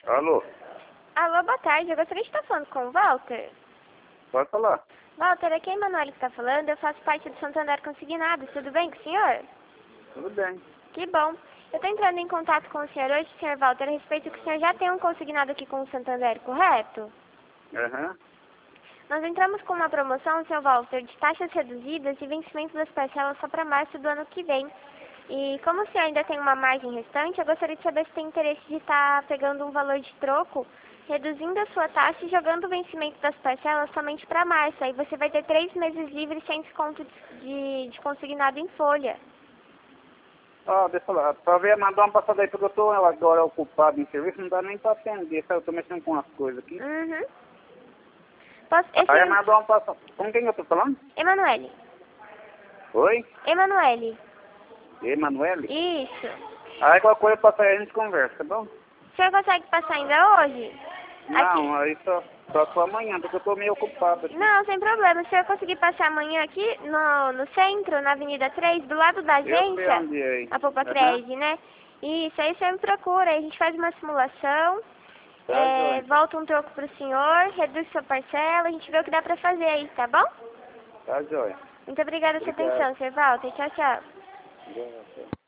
Alô, Alô, boa tarde. Eu gostaria de estar falando com o Walter. pode falar. Walter, aqui é a Emanuele que está falando. Eu faço parte do Santander Consignados. Tudo bem com o senhor? Tudo bem. Que bom. Eu estou entrando em contato com o senhor hoje, senhor Walter, a respeito que o senhor já tem um consignado aqui com o Santander, correto? Aham. Nós entramos com uma promoção, senhor Walter, de taxas reduzidas e vencimento das parcelas só para março do ano que vem. E como o senhor ainda tem uma margem restante, eu gostaria de saber se tem interesse de estar pegando um valor de troco, reduzindo a sua taxa e jogando o vencimento das parcelas somente para março. Aí você vai ter 3 meses livres sem desconto de consignado em folha. Deixa eu falar. Pra ver, mandar uma passada aí, porque eu tô agora ocupado em serviço, não dá nem pra atender, sabe? Eu tô mexendo com umas coisas aqui. Uhum. Aí mandar uma passada. Com quem eu tô falando? Emanuele. Oi? Emanuele. Emanuele? Isso. Aí qualquer coisa passa aí a gente conversa, tá bom? O senhor consegue passar ainda hoje? Não, aí só amanhã, porque eu tô meio ocupado aqui. Não, sem problema. Se eu conseguir passar amanhã aqui no centro, na Avenida 3, do lado da Eu sei agência, onde é aí. a Popa Aham. Cred, né? Isso, aí você me procura, aí a gente faz uma simulação, Tá, joia. volta um troco pro senhor, reduz sua parcela, a gente vê o que dá pra fazer aí, tá bom? Tá, joia. Muito obrigada pela sua Obrigado. atenção, Sr. Walter. Tchau, tchau. Obrigado.